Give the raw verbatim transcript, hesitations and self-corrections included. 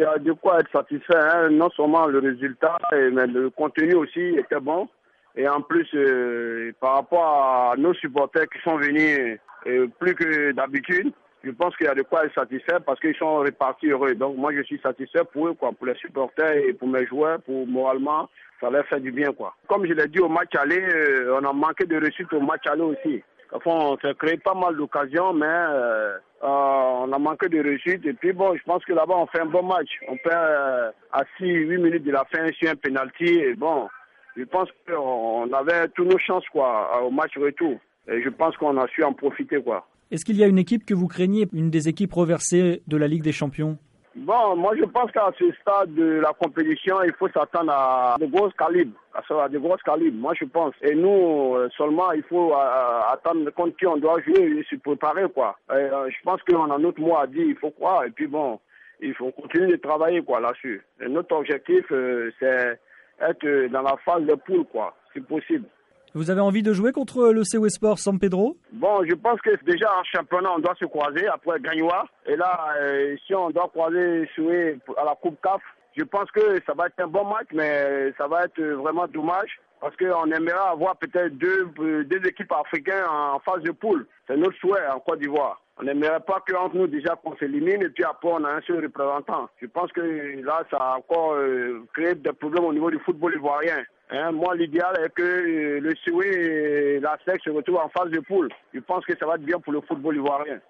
a de quoi être satisfait, hein. Non seulement le résultat, mais le contenu aussi était bon. Et en plus, euh, par rapport à nos supporters qui sont venus euh, plus que d'habitude, je pense qu'il y a de quoi être satisfait parce qu'ils sont repartis heureux. Donc moi, je suis satisfait pour eux, quoi, pour les supporters et pour mes joueurs, pour moralement, ça leur fait du bien, quoi. Comme je l'ai dit au match aller, euh, on a manqué de réussite au match aller aussi. Enfin, on s'est créé pas mal d'occasions, mais euh, euh, on a manqué de réussite. Et puis bon, je pense que là-bas, on fait un bon match. On perd euh, à six huit minutes de la fin sur un penalty. Et bon, je pense qu'on avait toutes nos chances, quoi, au match retour. Et je pense qu'on a su en profiter, quoi. Est-ce qu'il y a une équipe que vous craignez, une des équipes reversées de la Ligue des Champions? Bon, moi je pense qu'à ce stade de la compétition, il faut s'attendre à de grosses calibres, à de grosses calibres, moi je pense. Et nous, seulement, il faut euh, attendre contre qui on doit jouer et se préparer, quoi. Et, euh, je pense qu'on a notre mot à dire, il faut croire. Et puis bon, il faut continuer de travailler, quoi, là-dessus. Et notre objectif, euh, c'est être dans la phase de poule, quoi, si possible. Vous avez envie de jouer contre le C O S Sport San Pedro? Bon, je pense que déjà en championnat, on doit se croiser après Gagnoa. Et là, euh, si on doit croiser jouer à la Coupe C A F, je pense que ça va être un bon match, mais ça va être vraiment dommage. Parce qu'on aimerait avoir peut-être deux, deux équipes africaines en phase de poule. C'est notre souhait en Côte d'Ivoire. On n'aimerait pas qu'entre nous déjà qu'on s'élimine et puis après on a un seul représentant. Je pense que là, ça a encore euh, créé des problèmes au niveau du football ivoirien. Hein, moi, l'idéal est que euh, le S U E et la S E C se retrouvent en phase de poule. Je pense que ça va être bien pour le football ivoirien.